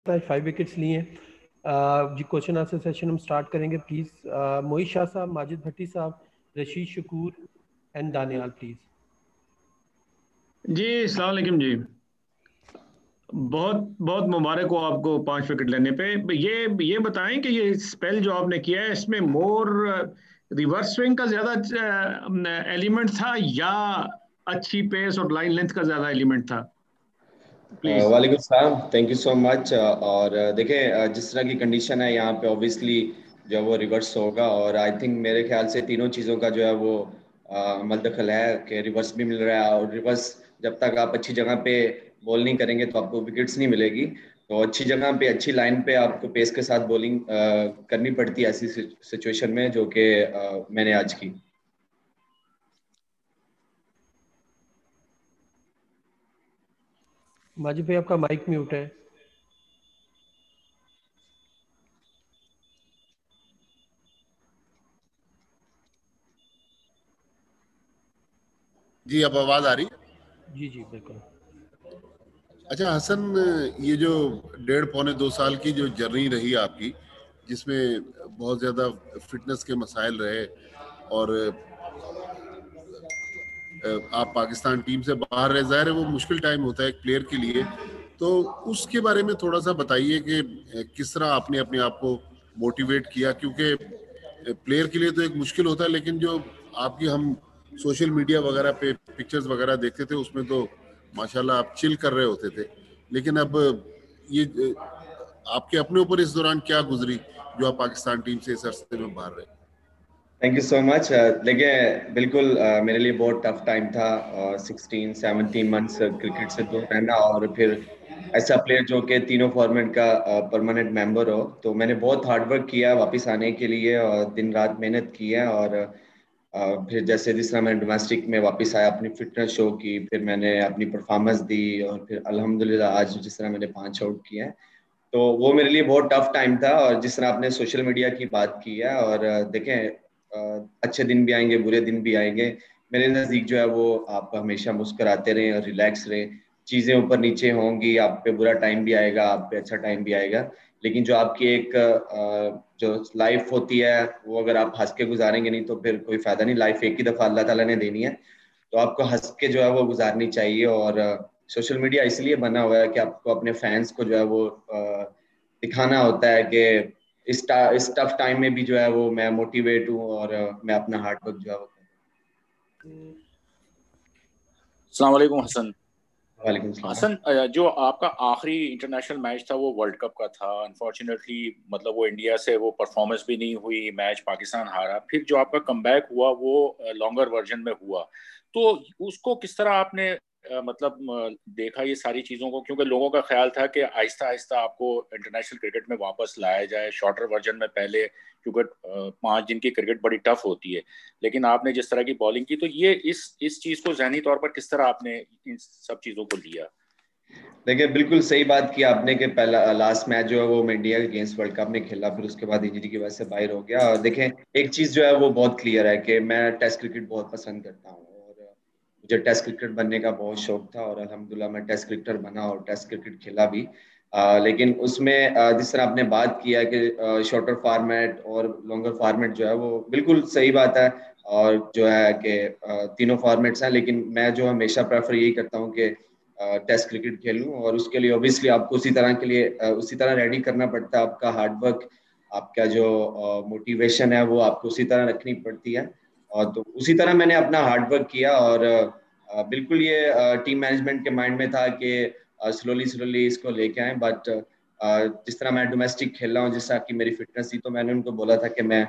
आज 5 विकेट्स लिए हैं। जी क्वेश्चन आंसर सेशन हम स्टार्ट करेंगे प्लीज़। मोहित शाह साहब, माजिद भट्टी साहब, रशीद शकूर एंड दानियाल प्लीज़। जी अस्सलाम वालेकुम जी। बहुत बहुत मुबारक हो आपको 5 विकेट लेने पे। ये बताएं कि ये स्पेल जो आपने किया है इसमें मोर रिवर्स स्विंग का ज्यादा एलिमेंट था या अच्छी पेस और लाइन लेंथ का ज्यादा एलिमेंट था? प्लीज। वालेकुम सलाम, थैंक यू सो मच। और देखें, जिस तरह की कंडीशन है यहाँ पे ऑब्वियसली जो है वो रिवर्स होगा, और आई थिंक मेरे ख्याल से तीनों चीज़ों का जो है वो मद्दखल है कि रिवर्स भी मिल रहा है, और रिवर्स जब तक आप अच्छी जगह पे बॉल नहीं करेंगे तो आपको विकेट्स नहीं मिलेगी। तो अच्छी जगह पे अच्छी लाइन पे आपको पेस के साथ बॉलिंग करनी पड़ती है ऐसी सिचुएशन में, जो कि मैंने आज की। माजिद भाई आपका माइक म्यूट है। जी अब आवाज आ रही है? जी जी बिल्कुल। अच्छा हसन, ये जो 1.5-2 साल की जो जर्नी रही आपकी, जिसमें बहुत ज्यादा फिटनेस के मसाइल रहे और आप पाकिस्तान टीम से बाहर रहे, जाहिर है वो मुश्किल टाइम होता है एक प्लेयर के लिए, तो उसके बारे में थोड़ा सा बताइए कि किस तरह आपने अपने आप को मोटिवेट किया, क्योंकि प्लेयर के लिए तो एक मुश्किल होता है, लेकिन जो आपकी हम सोशल मीडिया वगैरह पे पिक्चर्स वगैरह देखते थे उसमें तो माशाल्लाह आप चिल कर रहे होते थे, लेकिन अब ये आपके अपने ऊपर इस दौरान क्या गुजरी जो आप पाकिस्तान टीम से इस अरसे में बाहर रहे? Thank you so much. देखिए बिल्कुल मेरे लिए बहुत टफ टाइम था। 16-17 मंथ्स क्रिकेट से दूर रहना, और फिर ऐसा प्लेयर जो कि तीनों फॉर्मेट का परमानेंट मेंबर हो। तो मैंने बहुत हार्ड वर्क किया वापस आने के लिए, और दिन रात मेहनत की है। और फिर जैसे जिस तरह मैंने डोमेस्टिक में वापस आया, अपनी फिटनेस शो की, फिर मैंने अपनी परफॉर्मेंस दी, और फिर अल्हम्दुलिल्लाह आज जिस तरह मैंने 5 आउट किए हैं, तो वो मेरे लिए बहुत टफ टाइम था। और जिस तरह आपने सोशल मीडिया की बात की है, और देखें अच्छे दिन भी आएंगे, बुरे दिन भी आएंगे। मेरे नज़दीक जो है वो आप हमेशा मुस्कुराते रहें और रिलैक्स रहें। चीज़ें ऊपर नीचे होंगी, आप पे बुरा टाइम भी आएगा, आप पे अच्छा टाइम भी आएगा, लेकिन जो आपकी एक जो लाइफ होती है वो अगर आप हंस के गुजारेंगे नहीं तो फिर कोई फायदा नहीं। लाइफ एक ही दफ़ा अल्लाह ताला ने देनी है, तो आपको हंस के जो है वो गुजारनी चाहिए। और सोशल मीडिया इसलिए बना हुआ है कि आपको अपने फैंस को जो है वो दिखाना होता है कि इस टफ टाइम में भी जो है वो मैं मोटिवेट हूँ, और मैं अपना हार्ड वर्क जो है वो कर रहा हूँ। अस्सलाम वालेकुम हसन। वालेकुम सलाम। हसन, जो आपका आखिरी इंटरनेशनल मैच था वो वर्ल्ड कप का था। अनफॉर्चुनेटली मतलब वो इंडिया से वो परफॉर्मेंस भी नहीं हुई, मैच पाकिस्तान हारा। फिर जो आपका कमबैक हुआ वो लॉन्गर वर्जन में हुआ, तो उसको किस तरह आपने मतलब देखा ये सारी चीज़ों को? क्योंकि लोगों का ख्याल था कि आहिस्ता आहिस्ता आपको इंटरनेशनल क्रिकेट में वापस लाया जाए शॉर्टर वर्जन में पहले, क्योंकि 5 दिन की क्रिकेट बड़ी टफ होती है। लेकिन आपने जिस तरह की बॉलिंग की, तो ये इस चीज़ को ज़हनी तौर पर किस तरह आपने इन सब चीज़ों को लिया? देखिए बिल्कुल सही बात की आपने कि पहला लास्ट मैच जो है वो मैं इंडिया के अगेंस्ट वर्ल्ड कप में खेला, फिर उसके बाद इंजरी की वजह से बाहर हो गया। और देखें एक चीज़ जो है वो बहुत क्लियर है कि मैं टेस्ट क्रिकेट बहुत पसंद करता हूँ, और मुझे टेस्ट क्रिकेट बनने का बहुत शौक था, और अल्हम्दुलिल्लाह मैं टेस्ट क्रिकेटर बना और टेस्ट क्रिकेट खेला भी। लेकिन उसमें जिस तरह आपने बात किया कि शॉर्टर फार्मेट और लॉन्गर फार्मेट जो है वो बिल्कुल सही बात है, और जो है कि तीनों फॉर्मेट्स हैं, लेकिन मैं जो हमेशा प्रेफर यही करता हूँ कि टेस्ट क्रिकेट खेलूं। और उसके लिए ऑब्वियसली आपको उसी तरह के लिए उसी तरह रेडी करना पड़ता है। आपका हार्ड वर्क, आपका जो मोटिवेशन है वो आपको उसी तरह रखनी पड़ती है। और तो उसी तरह मैंने अपना हार्ड वर्क किया, और बिल्कुल ये टीम मैनेजमेंट के माइंड में था कि स्लोली स्लोली इसको लेके आए। बट जिस तरह मैं डोमेस्टिक खेल रहा हूँ, जिस तरह की मेरी फिटनेस थी, तो मैंने उनको बोला था कि मैं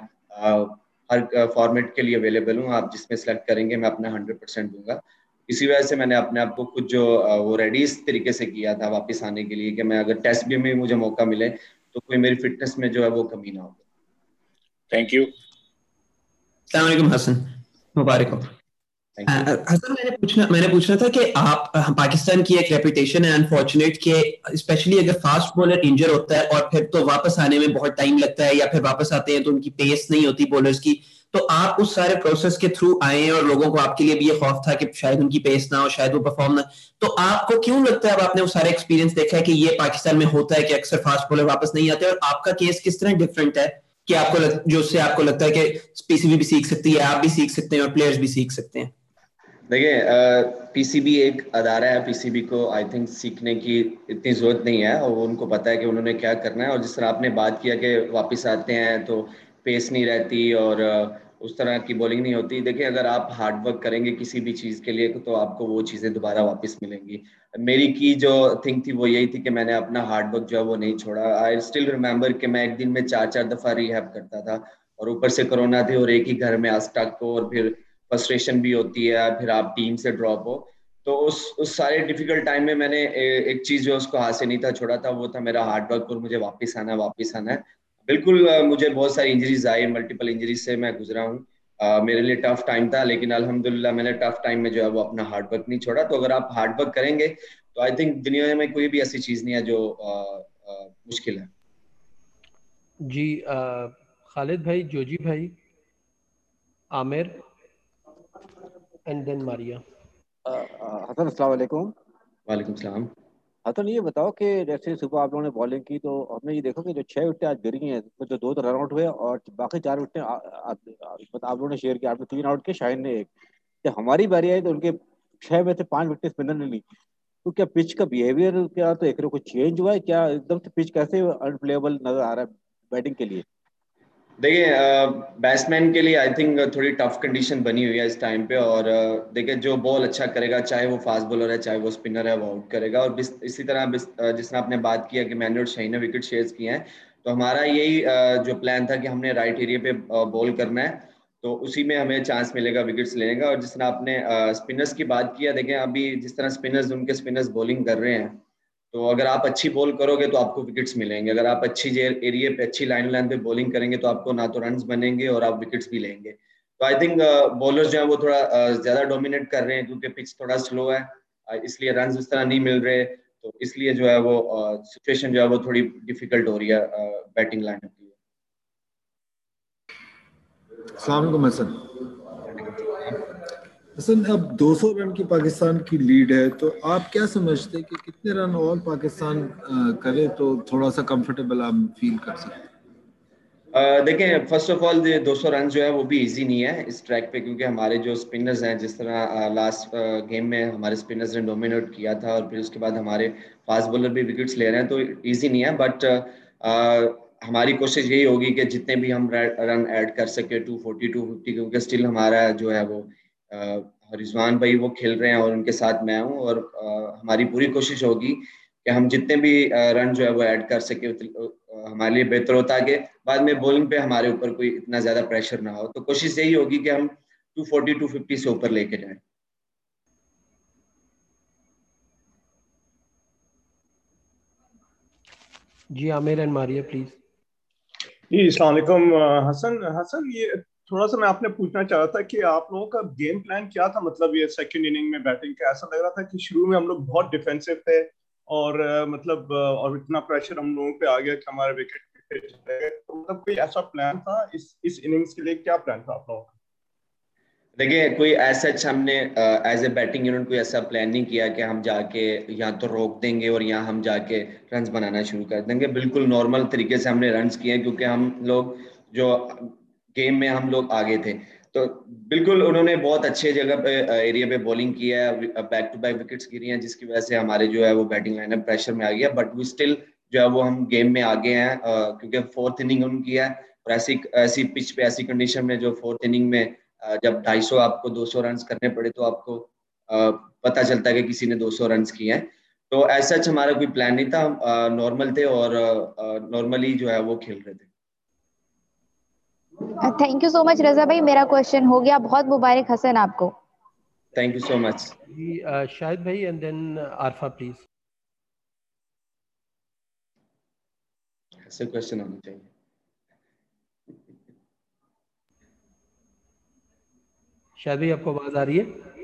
हर फॉर्मेट के लिए अवेलेबल हूँ, आप जिसमें सेलेक्ट करेंगे मैं अपना 100% दूंगा। इसी वजह से मैंने अपने आप को खुद जो वो रेडी इस तरीके से किया था वापस आने के लिए कि मैं अगर टेस्ट भी में मुझे मौका मिले तो कोई मेरी फिटनेस में जो है वो कमी ना हो। Thank you. अस्सलाम वालेकुम हसन, मुबारक हो। Thank you. हसन, मैंने पूछना था कि आप पाकिस्तान की एक रेपुटेशन है अनफॉर्चुनेट कि स्पेशली अगर फास्ट बॉलर इंजर होता है और फिर तो वापस आने में बहुत टाइम लगता है, या फिर वापस आते हैं तो उनकी पेस नहीं होती बॉलर्स की, तो आप उस सारे प्रोसेस के थ्रू आए हैं और लोगों को आपके लिए भी ये खौफ था कि शायद उनकी पेस ना हो, शायद वो परफॉर्म ना, तो आपको क्यों लगता है, अब आपने वो सारे एक्सपीरियंस देखा है कि ये पाकिस्तान में होता है कि अक्सर फास्ट बॉलर वापस नहीं आते, और आपका केस किस तरह डिफरेंट है कि जो उससे आपको लगता है कि पीसीबी भी सीख सकती है, आप भी सीख सकते हैं और प्लेयर्स भी सीख सकते हैं? देखिए, पीसीबी एक अदारा है, पीसीबी को आई थिंक सीखने की इतनी ज़रूरत नहीं है, और उनको पता है कि उन्होंने क्या करना है। और जिस तरह आपने बात किया कि वापस आते हैं तो पेस नहीं रहती और उस तरह की बॉलिंग नहीं होती। देखिए, अगर आप हार्ड वर्क करेंगे किसी भी चीज़ के लिए तो आपको वो चीज़ें दोबारा वापस मिलेंगी। मेरी की जो थिंक थी वो यही थी कि मैंने अपना हार्ड वर्क जो है वो नहीं छोड़ा। आई स्टिल रिमेंबर कि मैं एक दिन में 4-4 दफ़ा रिहैब करता था, और ऊपर से कोरोना थी और एक ही घर में स्टक हो, और फिर फ्रस्ट्रेशन भी होती है, फिर आप टीम से ड्रॉप हो। तो उस सारे डिफिकल्ट टाइम में मैंने एक चीज जो उसको हाथ से नहीं था छोड़ा था, वो था मेरा हार्ड वर्क, और मुझे वापस आना है। बिल्कुल, मुझे बहुत सारी इंजरीज आई, मल्टीपल इंजरीज से मैं गुजरा हूँ। मेरे लिए टफ टाइम था, लेकिन अल्हम्दुलिल्लाह मैंने टफ टाइम में जो है वो अपना हार्ड वर्क नहीं छोड़ा। तो अगर आप हार्ड वर्क करेंगे तो आई थिंक दुनिया में कोई भी ऐसी चीज नहीं है जो मुश्किल है। जी, खालिद भाई, जोजी भाई, आमिर एंड देन मारिया। हसन, अस्सलाम वालेकुम। वालेकुम सलाम। हसन, ये बताओ कि जैसे सुबह आप लोगों ने बॉलिंग की तो हमने ये देखा कि जो 6 विकेटें आज गिरी हैं तो जो 2 तो रन आउट हुए और बाकी 4 विकेटें मतलब आप लोगों ने शेयर किया। आपने 3 आउट किए, शाहीन ने एक। जब हमारी बारी आई तो उनके 6 में से 5 विकेट स्पिनर ने ली। तो क्या पिच का बिहेवियर, क्या तो एक कुछ चेंज हुआ है क्या? एकदम से पिच कैसे अनप्लेएबल नजर आ रहा है बैटिंग के लिए? देखिए, बैट्समैन के लिए आई थिंक थोड़ी टफ कंडीशन बनी हुई है इस टाइम पे। और देखिए, जो बॉल अच्छा करेगा, चाहे वो फास्ट बॉलर है चाहे वो स्पिनर है, वो आउट करेगा। और इसी तरह जिस तरह आपने बात किया कि मैंने और शाहीन ने विकेट शेयर किए हैं, तो हमारा यही जो प्लान था कि हमने राइट एरिया पे बॉल करना है, तो उसी में हमें चांस मिलेगा विकेट्स लेने का। और जिस तरह आपने स्पिनर्स की बात किया, देखें अभी जिस तरह उनके स्पिनर्स बॉलिंग कर रहे हैं, तो अगर आप अच्छी बॉल करोगे तो आपको विकेट्स मिलेंगे। अगर आप अच्छी एरिया पे, अच्छी लाइन पे बॉलिंग करेंगे तो आपको ना तो रन्स बनेंगे और आप विकेट्स भी लेंगे। तो आई थिंक बॉलर्स जो है वो थोड़ा ज्यादा डोमिनेट कर रहे हैं, क्योंकि पिच थोड़ा स्लो है, इसलिए रन्स उस तरह नहीं मिल रहे। तो इसलिए जो है वो सिचुएशन जो है वो थोड़ी डिफिकल्ट हो रही है बैटिंग लाइनअप के लिए। अस्सलाम वालेकुम हसन। वालेकुम सलाम। हसन, अब 200 रन की पाकिस्तान की लीड है, तो आप क्या समझते हैं कि कितने रन और पाकिस्तान करे तो थोड़ा सा कंफर्टेबल आप फील कर सकते हैं? देखें, फर्स्ट ऑफ ऑल 200 रन जो है वो भी इजी नहीं है इस ट्रैक पे, क्योंकि हमारे जो स्पिनर्स हैं, जिस तरह लास्ट गेम में हमारे स्पिनर्स ने डोमिनेट किया था, और फिर उसके बाद हमारे फास्ट बॉलर भी विकेट्स ले रहे हैं, तो इजी नहीं है। बट हमारी कोशिश यही होगी कि जितने भी हम रन ऐड कर सके, 240 250, क्योंकि स्टिल हमारा जो है वो रिजवान भाई वो खेल रहे हैं और उनके साथ मैं हूँ। और हमारी पूरी कोशिश होगी कि हम जितने भी रन जो है वो ऐड कर सके, हमारे लिए बेहतर होता है कि बाद में बॉलिंग पे हमारे ऊपर कोई इतना ज्यादा प्रेशर ना हो। तो कोशिश यही होगी कि हम 240 250 से ऊपर लेके जाएं। जी, आमिर एंड मारिया प्लीज। जी, अस्सलाम वालेकुम। हसन हसन, ये थोड़ा सा मैं आपने पूछना चाह रहा था कि आप लोगों का गेम प्लान क्या था, मतलब ये सेकंड इनिंग में बैटिंग का। ऐसा लग रहा था कि शुरू में हम लोग बहुत डिफेंसिव थे और मतलब और इतना प्रेशर हम लोगों पे आ गया कि हमारे विकेट चले गए। तो मतलब कोई ऐसा प्लान था इस इनिंग्स के लिए? क्या प्लान था आप लोगों का? देखिए, कोई ऐसा हमने एज ए बैटिंग यूनिट कोई ऐसा प्लान नहीं किया कि हम जाके या तो रोक देंगे और या हम जाके रन्स बनाना शुरू कर देंगे। बिल्कुल नॉर्मल तरीके से हमने रन्स किए, क्योंकि हम लोग जो गेम में हम लोग आगे थे। तो बिल्कुल उन्होंने बहुत अच्छे जगह पे एरिया पे बॉलिंग किया है, बैक टू बैक विकेट्स गिरी हैं, जिसकी वजह से हमारे जो है वो बैटिंग लाइनअप प्रेशर में आ गया। बट वी स्टिल जो है वो हम गेम में आगे हैं, क्योंकि फोर्थ इनिंग उनकी है। और ऐसी ऐसी पिच पे, ऐसी कंडीशन में जो फोर्थ इनिंग में जब 250 आपको 200 रन करने पड़े, तो आपको पता चलता है कि किसी ने 200 रन किए हैं। तो ऐसा हमारा कोई प्लान नहीं था, हम नॉर्मल थे और नॉर्मली जो है वो खेल रहे थे। Thank you so much Raza भाई, मेरा क्वेश्चन हो गया। बहुत मुबारक हसन आपको। Thank you so much. जी, शाहिद भाई एंड देन आरफा प्लीज। ऐसे क्वेश्चन होना चाहिए। शाहिद भाई, आपको आवाज आ रही है?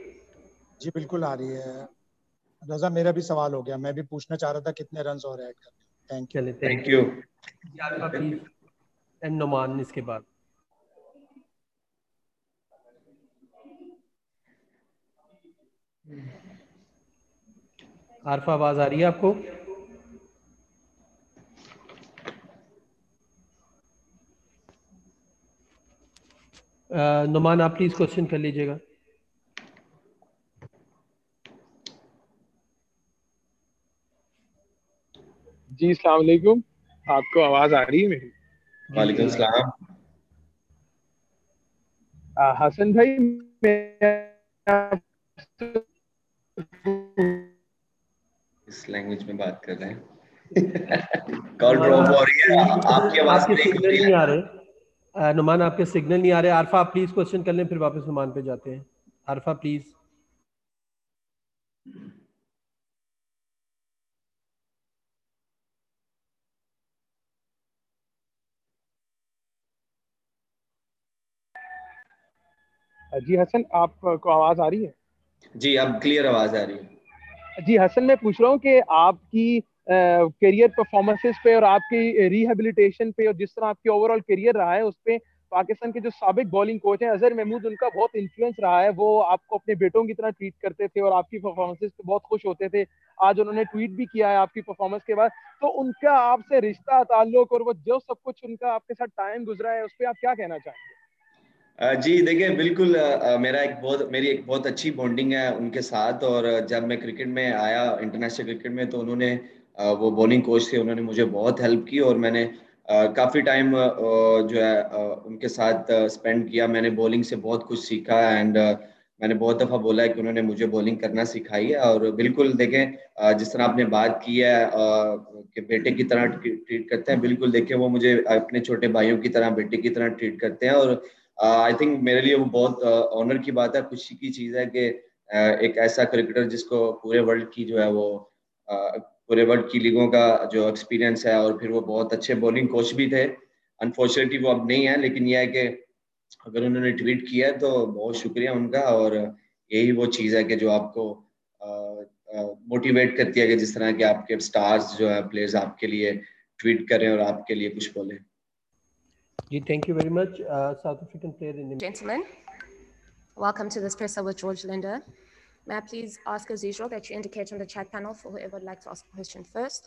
जी बिल्कुल आ रही है रजा, मेरा भी सवाल हो गया, मैं भी पूछना चाह रहा था कितने रन और ऐड करने। Thank you. चलिए thank you. Arfa please and Noman इसके बाद। आरफा आवाज आ रही है आपको? नुमान आप प्लीज क्वेश्चन कर लीजिएगा। जी अस्सलाम वालेकुम, आपको आवाज आ रही है मेरी? वालेकुम सलाम। हसन भाई, इस लैंग्वेज में बात कर रहे हैं। कॉल ड्रॉप हो रही है, आपकी आवाज आपके ब्रेक हो सिग्नल रही नहीं है। आ रहे। नुमान आपके सिग्नल नहीं आ रहे। आरफा आप प्लीज क्वेश्चन कर लें, फिर वापस नुमान पे जाते हैं। आरफा प्लीज। जी हसन, आपको आवाज आ रही है? जी अब क्लियर आवाज आ रही है। जी हसन, मैं पूछ रहा हूँ कि आपकी करियर परफॉर्मेंसेस पे और आपकी रिहेबिलिटेशन पे और जिस तरह आपकी ओवरऑल करियर रहा है उस पे पाकिस्तान के जो साबिक बॉलिंग कोच हैं अजहर महमूद, उनका बहुत इन्फ्लुएंस रहा है। वो आपको अपने बेटों की तरह ट्रीट करते थे और आपकी परफॉर्मेंसेस पे बहुत खुश होते थे। आज उन्होंने ट्वीट भी किया है आपकी परफॉर्मेंस के बाद। तो उनका आपसे रिश्ता ताल्लुक और वो जो सब कुछ उनका आपके साथ टाइम गुजरा है उस पर आप क्या कहना चाहेंगे? जी देखिए बिल्कुल, मेरी एक बहुत अच्छी बॉन्डिंग है उनके साथ। और जब मैं क्रिकेट में आया, इंटरनेशनल क्रिकेट में, तो उन्होंने वो बॉलिंग कोच थे, उन्होंने मुझे बहुत हेल्प की और मैंने काफ़ी टाइम जो है उनके साथ स्पेंड किया। मैंने बॉलिंग से बहुत कुछ सीखा एंड मैंने बहुत दफ़ा बोला है कि उन्होंने मुझे बॉलिंग करना सिखाई है। और बिल्कुल देखें, जिस तरह आपने बात की है कि बेटे की तरह ट्रीट करते हैं, बिल्कुल देखें वो मुझे अपने छोटे भाइयों की तरह, बेटे की तरह ट्रीट करते हैं। और आई थिंक मेरे लिए वो बहुत ऑनर की बात है, खुशी की चीज़ है कि एक ऐसा क्रिकेटर जिसको पूरे वर्ल्ड की जो है वो पूरे वर्ल्ड की लीगों का जो एक्सपीरियंस है, और फिर वो बहुत अच्छे बॉलिंग कोच भी थे। अनफॉर्चुनेटली वो अब नहीं है, लेकिन यह है कि अगर उन्होंने ट्वीट किया है तो बहुत शुक्रिया उनका। और यही वो चीज़ है कि जो आपको मोटिवेट करती है कि जिस तरह के आपके स्टार्स जो है, प्लेयर्स आपके लिए ट्वीट करें और आपके लिए कुछ बोलें। जी thank you very much. South African player in Gentlemen, welcome to this presser with George Linder. May I please ask as usual that you indicate on the chat panel for whoever would like to ask a question first.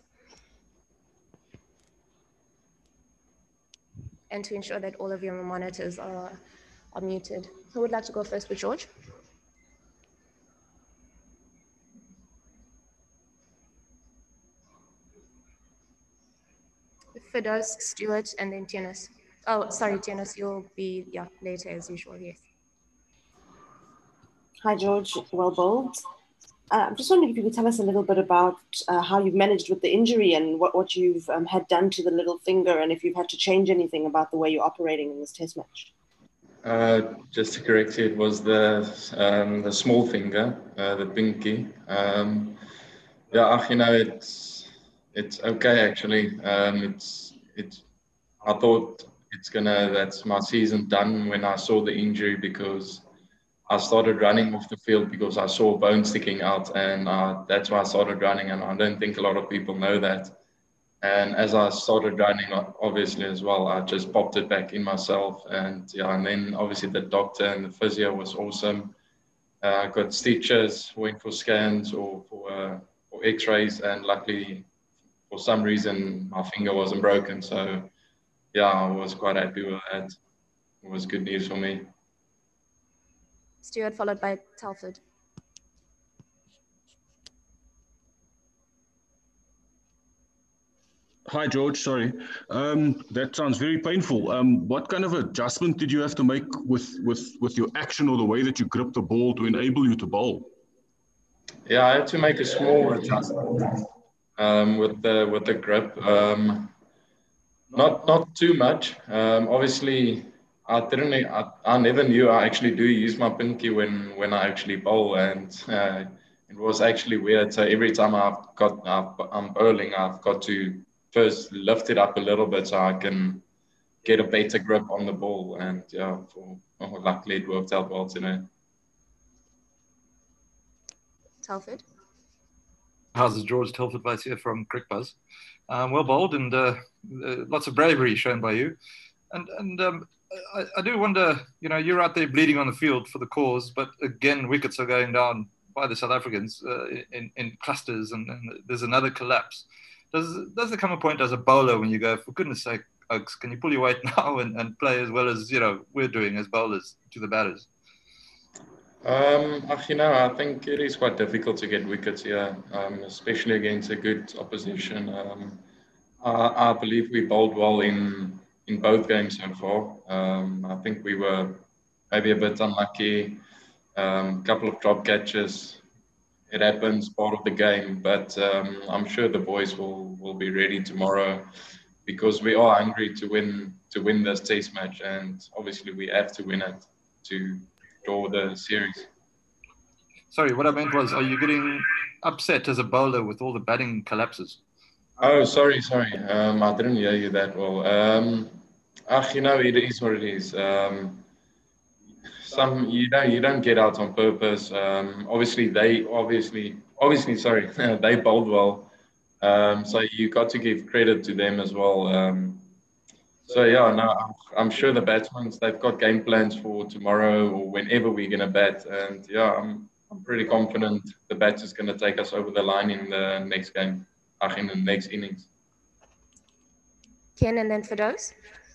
And to ensure that all of your monitors are muted. Who would like to go first with George? Fidos, Stuart, and then Tianis. Oh, sorry, Tianis, you'll be later as usual, yes. Hi, George. Well bowled. I'm just wondering if you could tell us a little bit about how you've managed with the injury and what you've had done to the little finger, and if you've had to change anything about the way you're operating in this test match. Just to correct you, it was the small finger, the pinky. It's okay actually. I thought that's my season done when I saw the injury, because I started running off the field because I saw a bone sticking out, and that's why I started running. And I don't think a lot of people know that. And as I started running, obviously as well, I just popped it back in myself. And then obviously the doctor and the physio was awesome. I got stitches, went for scans or for X-rays, and luckily, for some reason, my finger wasn't broken. So I was quite happy with that. It was good news for me. Stuart, followed by Telford. Hi, George. Sorry. That sounds very painful. What kind of adjustment did you have to make with your action or the way that you grip the ball to enable you to bowl? Yeah, I had to make a small adjustment with the grip. Not too much. Obviously, I never knew I actually do use my pinky when I actually bowl, and it was actually weird. So every time I'm bowling, I've got to first lift it up a little bit so I can get a better grip on the ball. And luckily it worked out well today. Telford. How's George Telford Vice here from Crickbuzz. Well bowled and lots of bravery shown by you. And I do wonder, you're out there bleeding on the field for the cause, but again, wickets are going down by the South Africans in clusters, and there's another collapse. Does there come a point as a bowler when you go, for goodness sake, Oaks, can you pull your weight now and play as well as we're doing as bowlers to the batters? I think it is quite difficult to get wickets here, especially against a good opposition. I believe we bowled well in both games so far. I think we were maybe a bit unlucky, couple of drop catches. It happens, part of the game, but I'm sure the boys will be ready tomorrow because we are hungry to win this test match, and obviously we have to win it to draw the series. Sorry, what I meant was, are you getting upset as a bowler with all the batting collapses? Oh, sorry. I didn't hear you that well. It is what it is. Some you don't get out on purpose. Obviously they bowled well. So you got to give credit to them as well. I'm sure the batsmen, they've got game plans for tomorrow or whenever we're gonna bat, and I'm pretty confident the batter's gonna take us over the line in the next game, in the next innings. Ken and then Firdaus.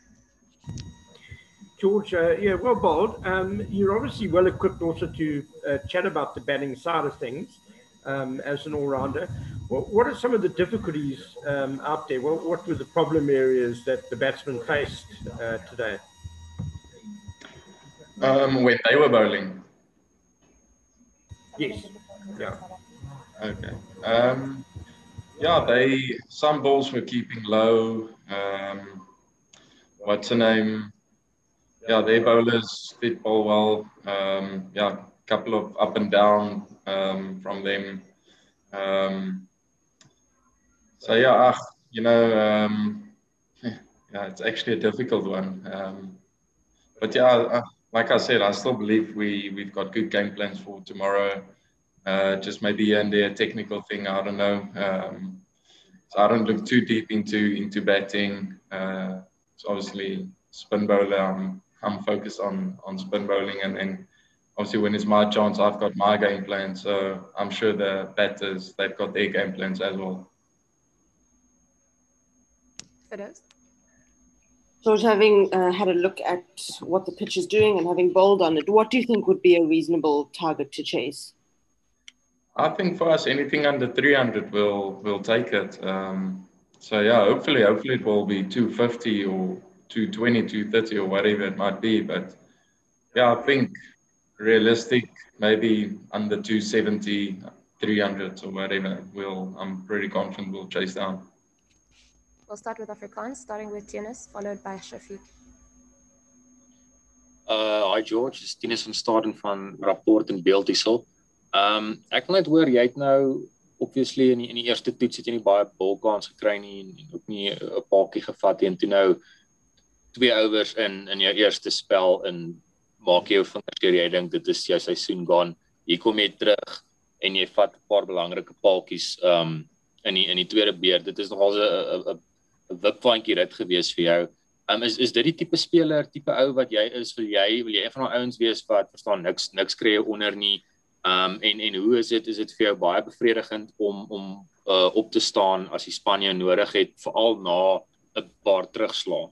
George, well bowled. You're obviously well equipped also to chat about the batting side of things as an all-rounder. What are some of the difficulties out there? What were the problem areas that the batsmen faced today? When they were bowling? Yes. Yeah. Okay. Some balls were keeping low. What's the name? Their bowlers did bowl well. A couple of up and down from them. It's actually a difficult one. Like I said, I still believe we've got good game plans for tomorrow. Just maybe here and there a technical thing, I don't know. So I don't look too deep into batting. So obviously spin bowler, I'm focused on spin bowling, and then obviously when it's my chance, I've got my game plan. So I'm sure the batters, they've got their game plans as well. George, having had a look at what the pitch is doing and having bowled on it, what do you think would be a reasonable target to chase? I think for us, anything under 300 we'll take it. Hopefully it will be 250 or 220, 230 or whatever it might be. But I think realistic, maybe under 270, 300 or whatever. I'm pretty confident we'll chase down. We'll start with Afrikaans, starting with Tinus, followed by Shafiq. Hi George, dis Tinus van Staden van Rapport en Beeld hierso. Ek wil net hoor, jy het nou obviously in die eerste toets het jy nie baie balkans gekry nie en ook nie 'n paadjie gevat nie, en toe nou 2 overs in jou eerste spel en maak jy jou vingers deur, jy dink dit is jou seisoen gaan. Hier kom jy terug en jy vat 'n paar belangrike paadjies in die tweede beurt. Dit is nogal 'n wipwandjie rit gewees vir jou. Is dit die tipe speler, tipe ou wat jy is? Wil jy een van die ouens wees wat verstaan niks kry onder nie? En hoe is dit vir jou baie bevredigend om op te staan as die span jou nodig het, veral na 'n paar terugslae?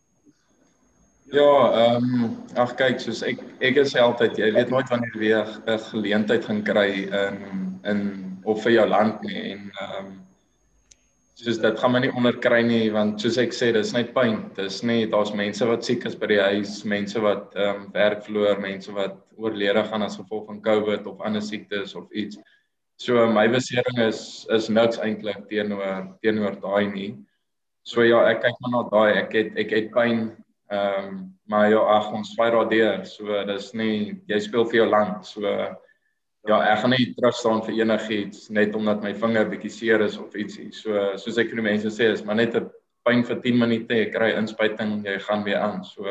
Kyk, soos ek sê altyd, jy weet nooit wanneer jy weer 'n geleentheid gaan kry in of vir jou land nie, en soos dit gaan my nie onderkry nie, want soos ek sê, dis net pyn. Dis nie, daar's mense wat siek is by die huis, mense wat werk verloor, mense wat oorlede gaan as gevolg van COVID of ander siektes of iets. So my besering is niks eintlik teenoor daai nie. So ek kyk maar na daai, ek het pyn, maar ons fight daardeur. So dis nie, jy speel vir jou land. So ek gaan nie terugstaan vir enigiets net omdat my vinger bietjie seer is of ietsie. So soos ek vir die mense sê, is maar net 'n pyn vir 10 minute, jy kry inspuiting, jy gaan weer aan. So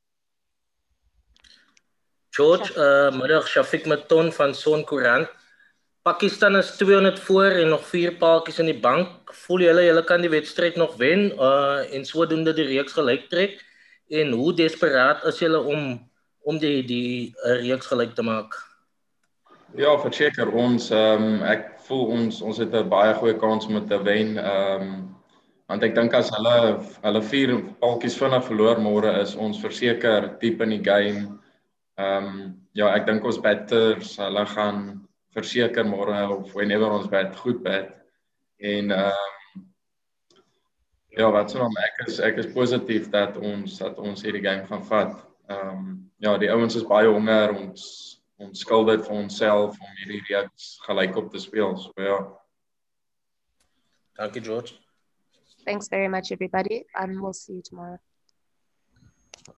George, middag, Shafiq Maton van Son Koerant. Pakistan is 200 voor en nog 4 paaltjies in die bank. Voel julle kan die wedstryd nog wen en sodoende die reeks gelyk trek? En hoe desperaat is julle om die reeks gelyk te maak? Ja, verseker ons ek voel ons het 'n baie goeie kans om te wen. Want ek dink as hulle 4 paaltjies vinnig verloor môre is ons verseker diep in die game. Ja, ek dink ons batters, hulle gaan verseker môre of whenever ons goed bat. En ja, wat sou dan ek is positief dat ons hierdie game gaan vat. Ja, die ouens is baie honger, ons skuld dit vir onsself om hierdie reeks gelyk op te speel. So ja. Dankie George. Thanks very much everybody and we'll see you tomorrow.